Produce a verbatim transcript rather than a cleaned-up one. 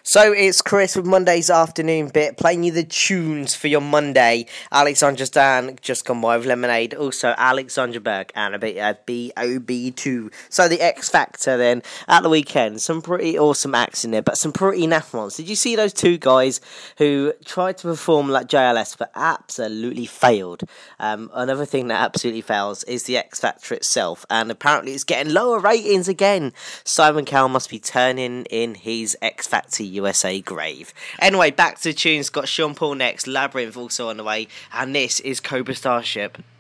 So it's Chris with Monday's afternoon bit, playing you the tunes for your Monday. Alexandra Stan just gone by with Lemonade. Also Alexandra Berg and a bit of B O B two. So the X Factor then at the weekend. Some pretty awesome acts in there, but some pretty naff ones. Did you see those two guys who tried to perform like J L S but absolutely failed? Um, another thing that absolutely fails is the X Factor itself, and apparently it's getting lower ratings again. Simon Cowell must be turning in his X Factor U S A grave. Anyway, back to the tunes. Got Sean Paul next, Labyrinth also on the way, and this is Cobra Starship.